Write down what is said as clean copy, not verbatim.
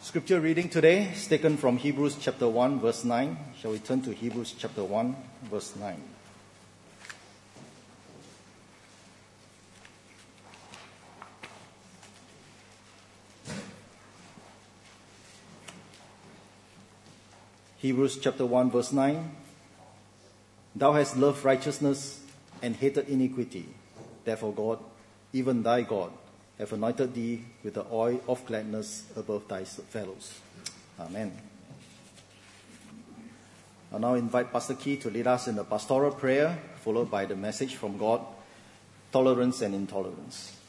Scripture reading today is taken from Hebrews chapter 1, verse 9. Shall we turn to Hebrews chapter 1, verse 9? Hebrews chapter 1, verse 9. Thou hast loved righteousness and hated iniquity. Therefore God, even thy God, have anointed thee with the oil of gladness above thy fellows. Amen. I'll now invite Pastor Key to lead us in the pastoral prayer, followed by the message from God, Tolerance and Intolerance.